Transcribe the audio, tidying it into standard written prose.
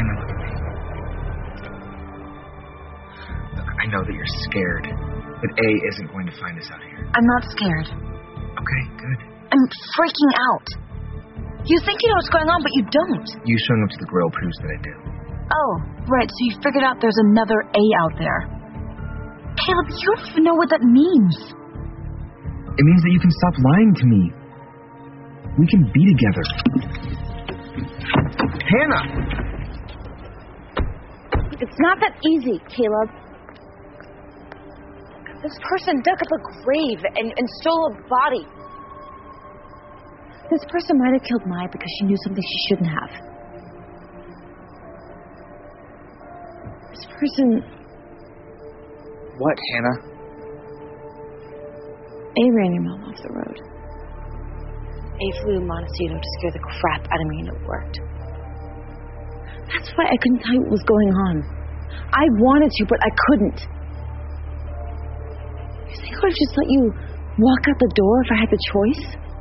Hannah, look at me. Look, I know that you're scared. That A isn't going to find us out here. I'm not scared. Okay, good. I'm freaking out. You think you know what's going on, but you don't. You showing up to the grill proves that I do. Oh, right, so you figured out there's another A out there. Caleb, you don't even know what that means. It means that you can stop lying to me. We can be together. Hannah! It's not that easy, Caleb. This person dug up a grave and stole a body. This person might have killed Maya because she knew something she shouldn't have. This person... What, Hannah? A ran your mom off the road. A flew to Montecito to scare the crap out of me, and it worked. That's why I couldn't tell you what was going on. I wanted to, but I couldn't. You think I would have just let you walk out the door if I had the choice?